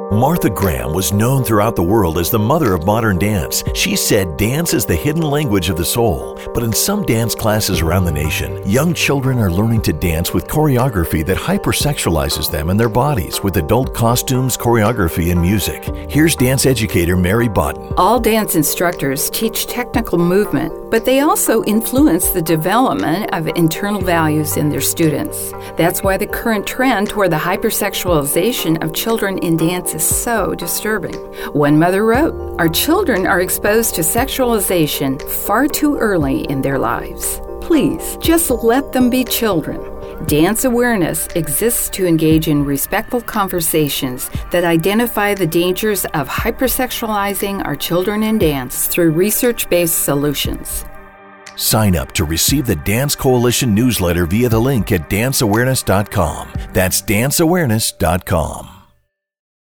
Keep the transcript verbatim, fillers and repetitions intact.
Martha Graham was known throughout the world as the mother of modern dance. She said dance is the hidden language of the soul. But in some dance classes around the nation, young children are learning to dance with choreography that hypersexualizes them and their bodies with adult costumes, choreography, and music. Here's dance educator Mary Bodden. All dance instructors teach technical movement, but they also influence the development of internal values in their students. That's why the current trend toward the hypersexualization of children in dance is so disturbing. One mother wrote, "Our children are exposed to sexualization far too early in their lives. Please, just let them be children." Dance awareness exists to engage in respectful conversations that identify the dangers of hypersexualizing our children in dance through research-based solutions. Sign up to receive the Dance Coalition newsletter via the link at dance awareness dot com. That's dance awareness dot com.